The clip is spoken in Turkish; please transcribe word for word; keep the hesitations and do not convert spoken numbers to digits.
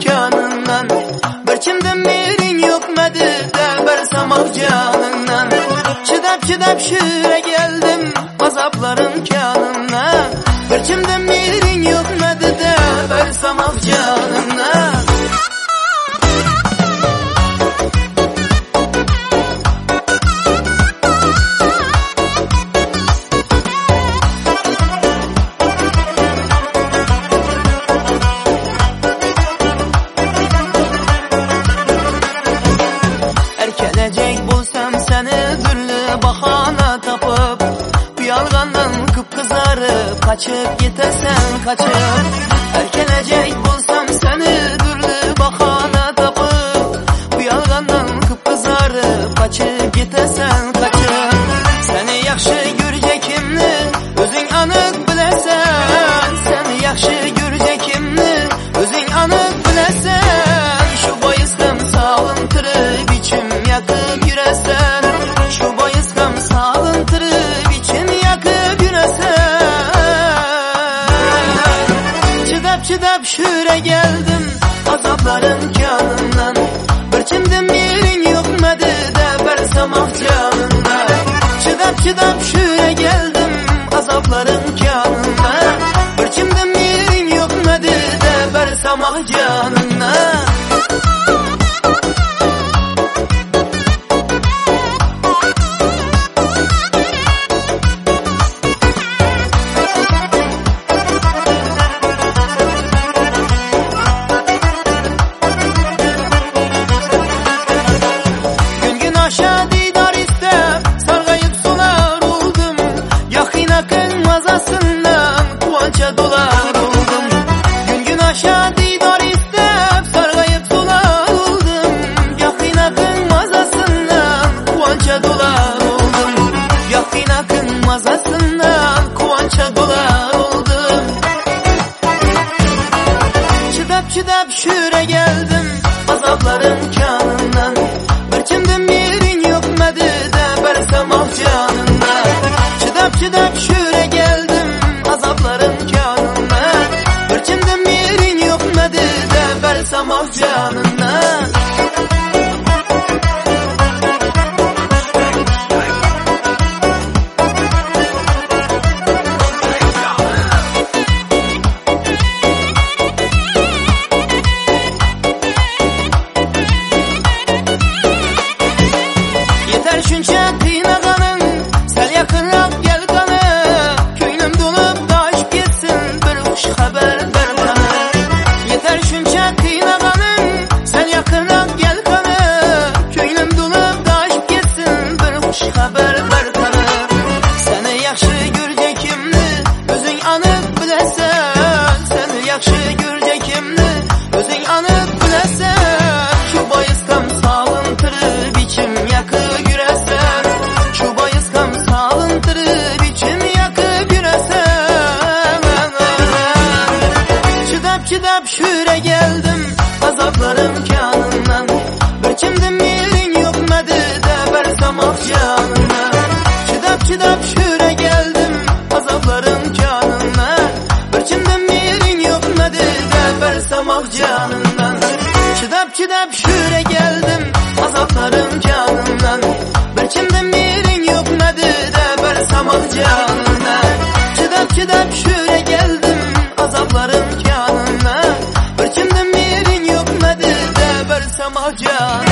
imkanından. Bir kimden mirin yokmadı da bersamak canından. Çıdap çıdap şüre geldim azapların kanından. Bir kimden mirin yokmadı da bersamak canından. Erkelecek bulsam seni türlü bahana tapıp, bir yalgandan kıpkızarıp kaçıp gitesen kaçıp. Erkelecek bulsam seni türlü bahana tapıp, bir yalgandan kıpkızarıp kaçıp gitesen kaçıp. Seni yaxşı görecekimni özün anık bilesen, seni yaxşı görecekimni özün anık bilesen. Şu boyuzdan sağıntırıp içim yakıp yüresen, şu boyuzdan sağıntırıp içim yakıp yüresen. Çıdap çıdap şüre geldim azapların kanından. Bir kimden mirin yokmadı da bersamak canından. Çıdap çıdap şüre geldim azapların kanından. Bir kimden mirin yokmadı da bersamak canından. Aşağı didar istep sargayıp sular oldum. Yakın akın mazasından kuvança dolar oldum. Gün gün aşağı didar istep sargayıp sular oldum. Yakın akın mazasından kuvança dolar oldum. Yakın akın mazasından kuvança dolar oldum. Çıdap çıdap şüre geldim azapların kanından. Bir kimden mirin yokmadı da bersamak canından. Çıdap çıdap şüre geldim azapların kanından. Bir kimden mirin yokmadı da bersamak canından. Şunca kıynağanın sel yakınrak gel kanı. Köynüm dolup taşıp gitsin bir hoş haber ver bana. Yeter şunca kıynağanın sel yakınrak gel kanı. Köynüm dolup taşıp gitsin bir hoş haber ver bana. Seni yaxşı görecekimni özün anık bilesen, seni yaxşı görecekimni özün anık bilesen. Şu boyuzdan sağıntırıp içim yakıp yüresen, şu boyuzdan sağıntırıp içim yakıp yüresen. Çıdap çıdap şüre geldim azapların kanından. Bir kimden mirin yokmadı da bersamak canından. Çıdap çıdap şüre geldim azapların kanından. Bir kimden mirin yokmadı da bersamak canından. Çıdap çıdap şüre geldim azapların canından. Bir kimden mirin yokmadı da bersamak canından. Çıdap çıdap şüre geldim azapların canından. Bir kimden mirin yokmadı da bersamak canından.